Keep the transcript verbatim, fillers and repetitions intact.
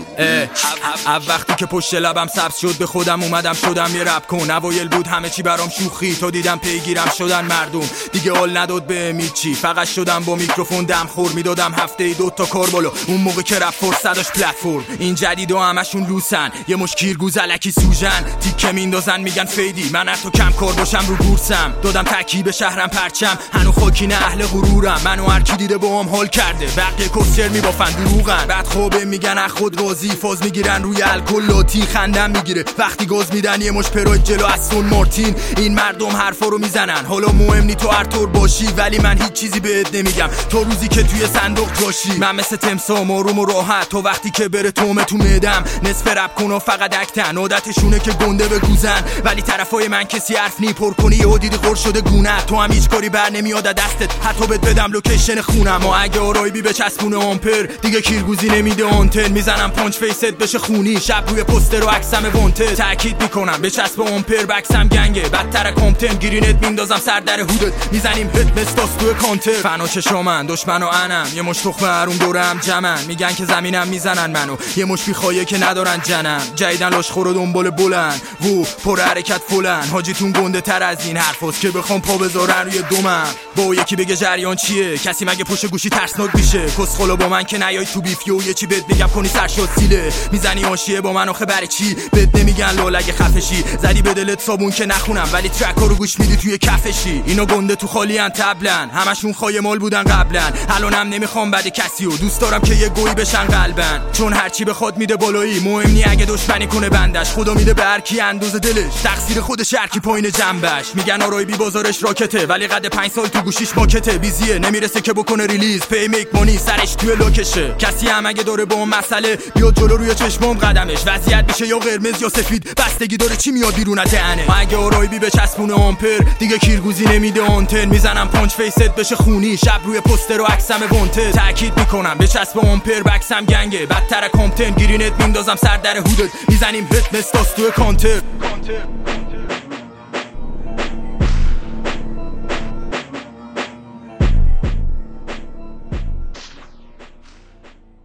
اب وقتی که پشت لبم سبز شد به خودم اومدم شدم یه رپ کن. اوایل بود همه چی برام شوخی، تو دیدم پیگیرم شدن مردم دیگه حال نداد به میچی. فقط شدم با میکروفون دم خور میدادم هفته ای دو تا کاربالو. اون موقع که رپ فرصت داشت پلتفرم. این جدید و همشون لوسن، یه مش کیرگوز الکی سوژن تیکه میندازن میگن فیدی. من از تو کم کار باشم رو بورسم، دادم تکی به شهرم پرچم. هنو خاکین اهل غرورم، منو هر کی دیده با هم حال کرده. بقیه کسچر میبافن دروغن، بعد خوبه میگن از خود راضی. فاز میگیرن روی الکل لاتی خندم میگیره وقتی گاز میدن یه مش پروید جلو استون مارتین. این مردم حرفا رو میزنن، حالا مهم نی تو هر طور باشی ولی من هیچ چیزی بهت نمیگم تو روزی که توی صندوق جاشی. من مثل تمسا آروم و راحت، تو وقتی که بره تومه تو میدم. نصف رپ کن و فقط اکتن، عادتشونه که گنده بگوزن ولی طرفای من کسی حرف نی پر کنی و دیدی خور شده گونه. تو هم هیچ کاری بر نمیاد دستت، حتی بهت بدم لوکیشن خونم. و اگه آرای بی بچسبونه آمپر دیگه کیرگوزی نمیده آنتن. میزنم پانچ فیست بشه خونی، شب روی پوستر و عکسم وانتد. تاکید میکنم بچسب آمپر بکسم گنگه، بدتر کامتن گرینت میندازم سر در هودت. میزنیم هت مستاس تو کانتر. فنا چشامن دشمن و انم، یه مش تخمه هرون دورم جمن. میگن که زمینم میزنن منو، یه مش بیخوایه که ندارن جنم. جیدن لاشخور و دنبال بلند وو پر حرکت فلن. حاجیتون گنده تر از این حرفاست که بخوام پا بذارن روی دومم. با یکی بگه جریان چیه، کسی مگه پشت گوشی ترسناک میشه. کسخلا با من که نیای تو بیفیو، یه چی بهت میگم کنی سرشاد سیله. میزنی آشیه با من آخه برای چی، بهت نمیگن لالگه خفشی. زدی به دلت صابون که نخونم ولی ترکا رو گوش میدی توی کفشی. اینا گنده تو خالی ان تبلن، همشون خای مال بودن قبلا. الانم نمیخوام بده کسی و دوست دارم که یه گوی بشن قلبن. چون هرچی بخواد میده بالایی، مهم نی اگه دشمنی کنه بندش. خدا میده به هر کی اندازه دلش، تقصیر خودش هر کی پایین جنبش. میگن آرای بی بازارش راکته ولی قد پنج سال تو گوشیش ماکته. بیزیه نمیرسه که بکنه ریلیز، پی میک مانی سرش توی لاکشه. کسی هم اگه داره با اون مسئله بیاد جلو روی چشمام قدمش. وضعیت میشه یا قرمز یا سفید، بستگی داره چی میاد بیرون از دهنه. اگه آرای بی بچسبونه آمپر دیگه کیرگوزی نمیده آنتن. میزنم پانچ فیست بشه خونی، شب روی پوستر و عکسم وانتد. تاکید میکنم بچسب آمپر بکسم گنگه، بدتر کامتن گرینت میندازم سر در هودت. میزنیم هت مستاس تو کانتر.